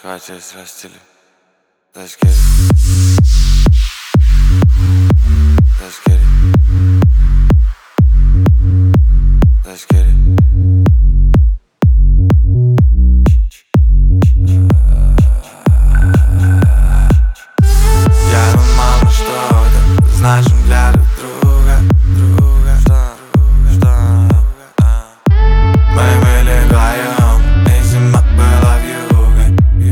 Хватит срастили. Let's get it. Let's get it. Let's get it. Я думал, мы что-то значим для друг друга. Мы были вдвоем, и зима была вьюгой.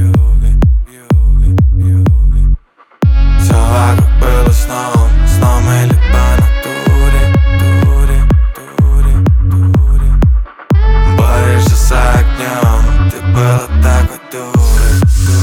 Все вокруг было сном или по натуре. Борешься с огнем, ты была такой дурой.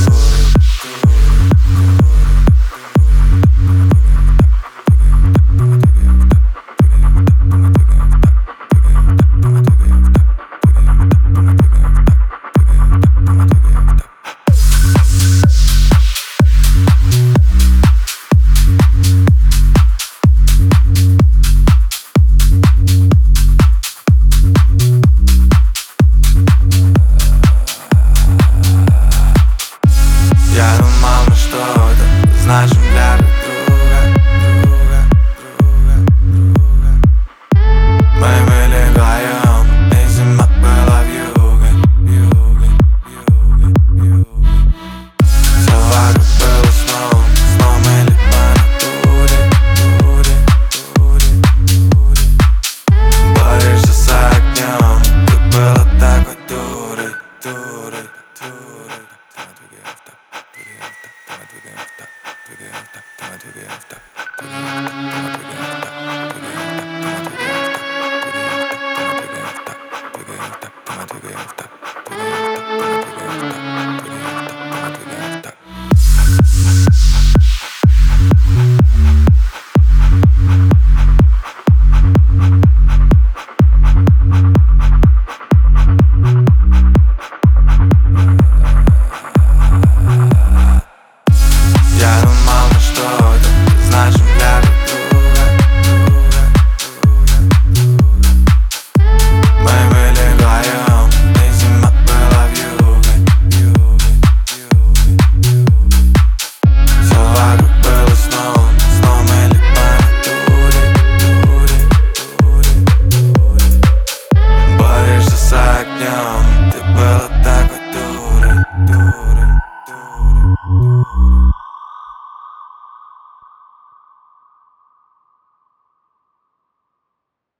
Я думал, мы что-то значим для друг друга. Мы были вдвоем, и зима была вьюгой. Все вокруг было сном или по натуре. Борешься с огнем, ты была такой дурой. Двигаем в так.